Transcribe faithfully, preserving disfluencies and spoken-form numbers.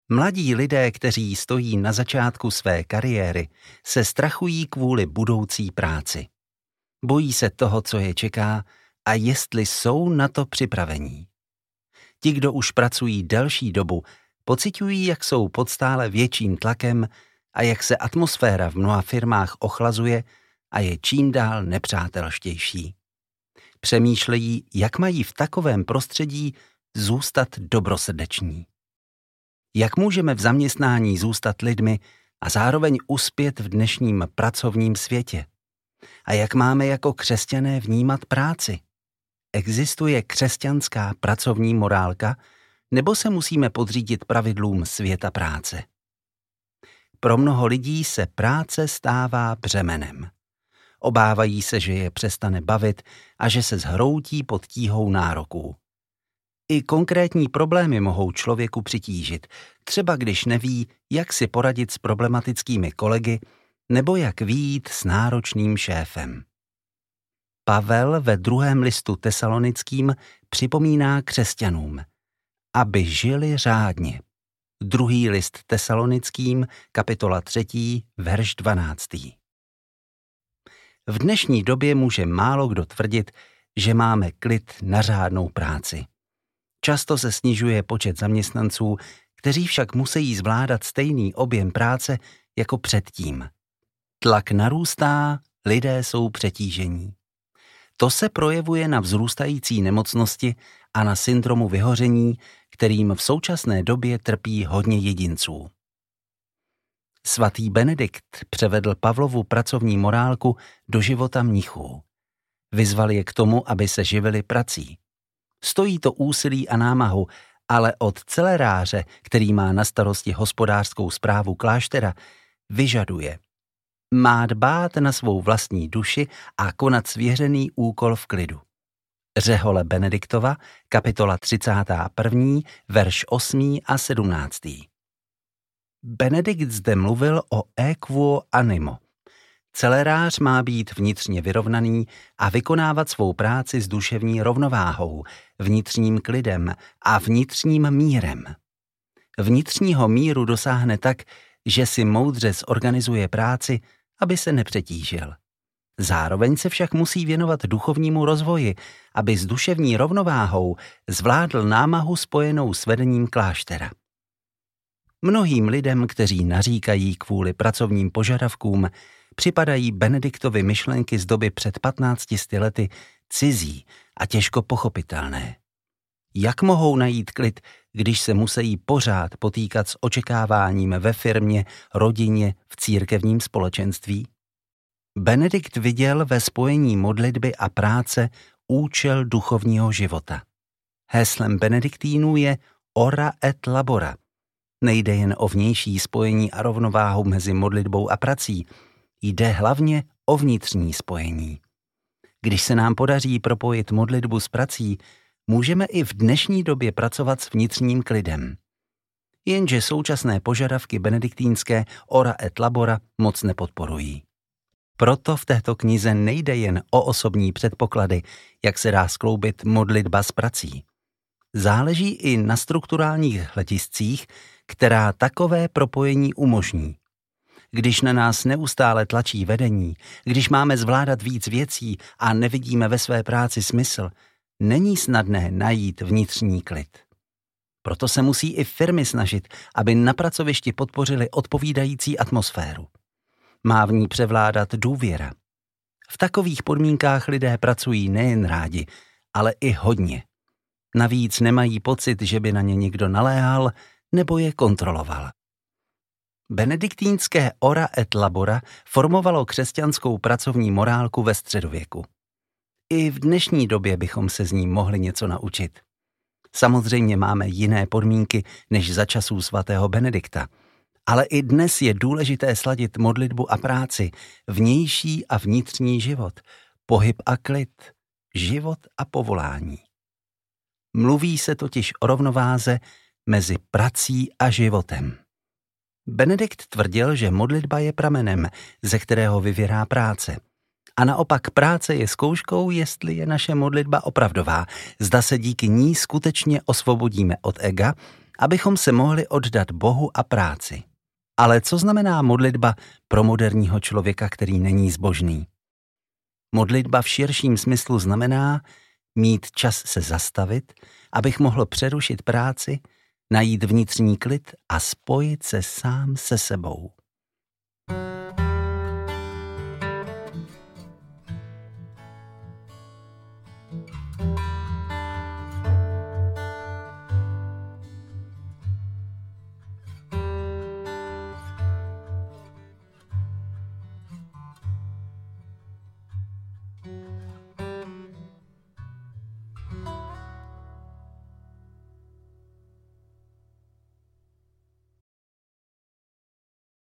Mladí lidé, kteří stojí na začátku své kariéry, se strachují kvůli budoucí práci. Bojí se toho, co je čeká a jestli jsou na to připravení. Ti, kdo už pracují delší dobu, pociťují, jak jsou pod stále větším tlakem a jak se atmosféra v mnoha firmách ochlazuje a je čím dál nepřátelštější. Přemýšlejí, jak mají v takovém prostředí zůstat dobrosrdeční. Jak můžeme v zaměstnání zůstat lidmi a zároveň uspět v dnešním pracovním světě? A jak máme jako křesťané vnímat práci? Existuje křesťanská pracovní morálka, nebo se musíme podřídit pravidlům světa práce? Pro mnoho lidí se práce stává břemenem. Obávají se, že je přestane bavit a že se zhroutí pod tíhou nároků. I konkrétní problémy mohou člověku přitížit, třeba když neví, jak si poradit s problematickými kolegy nebo jak vyjít s náročným šéfem. Pavel ve druhém listu Tesalonickým připomíná křesťanům, aby žili řádně. Druhý list Tesalonickým, kapitola třetí, verš dvanáctý. V dnešní době může málo kdo tvrdit, že máme klid na řádnou práci. Často se snižuje počet zaměstnanců, kteří však musí zvládat stejný objem práce jako předtím. Tlak narůstá, lidé jsou přetížení. To se projevuje na vzrůstající nemocnosti a na syndromu vyhoření, kterým v současné době trpí hodně jedinců. Svatý Benedikt převedl Pavlovu pracovní morálku do života mnichů. Vyzval je k tomu, aby se živili prací. Stojí to úsilí a námahu, ale od celeráře, který má na starosti hospodářskou správu kláštera, vyžaduje. Má dbát na svou vlastní duši a konat svěřený úkol v klidu. Řehole Benediktova, kapitola třicátá první, verš osmý a sedmnáctý. Benedikt zde mluvil o equo animo. Celerář má být vnitřně vyrovnaný a vykonávat svou práci s duševní rovnováhou, vnitřním klidem a vnitřním mírem. Vnitřního míru dosáhne tak, že si moudře zorganizuje práci, aby se nepřetížil. Zároveň se však musí věnovat duchovnímu rozvoji, aby s duševní rovnováhou zvládl námahu spojenou s vedením kláštera. Mnohým lidem, kteří naříkají kvůli pracovním požadavkům, připadají Benediktovy myšlenky z doby před patnácti sty lety cizí a těžko pochopitelné. Jak mohou najít klid, když se musí pořád potýkat s očekáváním ve firmě, rodině, v církevním společenství? Benedikt viděl ve spojení modlitby a práce účel duchovního života. Heslem benediktínů je ora et labora. Nejde jen o vnější spojení a rovnováhu mezi modlitbou a prací, jde hlavně o vnitřní spojení. Když se nám podaří propojit modlitbu s prací, můžeme i v dnešní době pracovat s vnitřním klidem. Jenže současné požadavky benediktínské ora et labora moc nepodporují. Proto v této knize nejde jen o osobní předpoklady, jak se dá skloubit modlitba s prací. Záleží i na strukturálních hlediscích, která takové propojení umožní. Když na nás neustále tlačí vedení, když máme zvládat víc věcí a nevidíme ve své práci smysl, není snadné najít vnitřní klid. Proto se musí i firmy snažit, aby na pracovišti podpořili odpovídající atmosféru. Má v ní převládat důvěra. V takových podmínkách lidé pracují nejen rádi, ale i hodně. Navíc nemají pocit, že by na ně někdo naléhal nebo je kontroloval. Benediktínské ora et labora formovalo křesťanskou pracovní morálku ve středověku. I v dnešní době bychom se z ní mohli něco naučit. Samozřejmě máme jiné podmínky než za časů svatého Benedikta, ale i dnes je důležité sladit modlitbu a práci, vnější a vnitřní život, pohyb a klid, život a povolání. Mluví se totiž o rovnováze mezi prací a životem. Benedikt tvrdil, že modlitba je pramenem, ze kterého vyvěrá práce. A naopak práce je zkouškou, jestli je naše modlitba opravdová, zda se díky ní skutečně osvobodíme od ega abychom se mohli oddat Bohu a práci. Ale co znamená modlitba pro moderního člověka, který není zbožný? Modlitba v širším smyslu znamená mít čas se zastavit, abych mohl přerušit práci, najít vnitřní klid a spojit se sám se sebou.